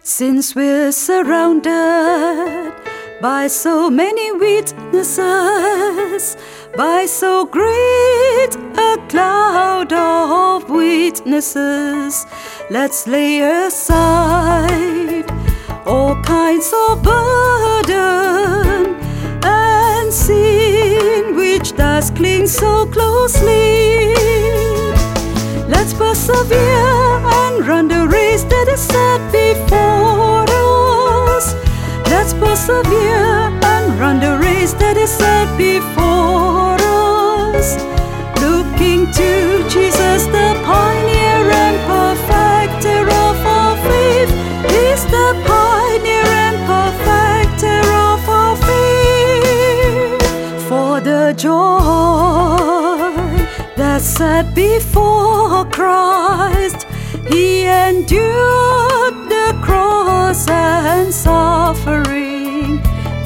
Since we're surrounded by so many witnesses, by so great a cloud of witnesses, let's lay aside all kinds of burden and sin which does cling so closely. Let's persevere and run the race that is set before us. Let's persevere and run the race that is set before us. Looking to Jesus, the pioneer and perfecter of our faith. He's the pioneer and perfecter of our faith. For the joy that's set before Christ, He endured the cross and suffering,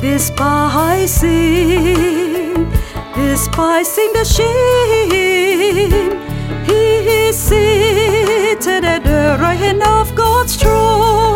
despising the shame. He is seated at the right hand of God's throne.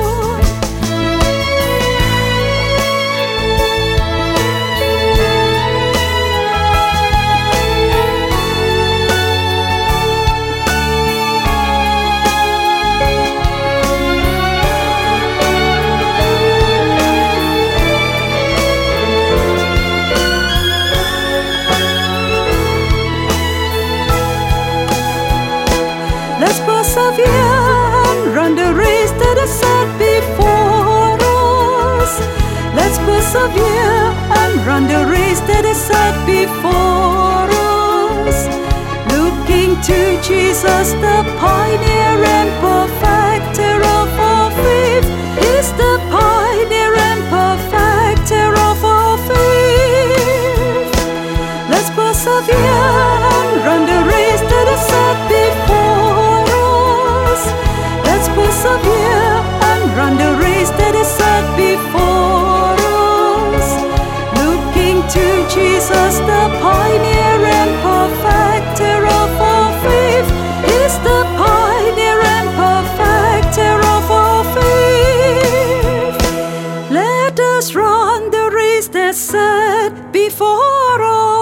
Let's persevere and run the race that is set before us. Let's persevere and run the race that is set before us. Looking to Jesus, the pioneer and perfecter of our faith. He's the pioneer and perfecter of our faith. Let's persevere and run the race that is set before us. Let's persevere and run the race that is set before us. Looking to Jesus, the pioneer and perfecter of our faith. He's the pioneer and perfecter of our faith. Let us run the race that's set before us.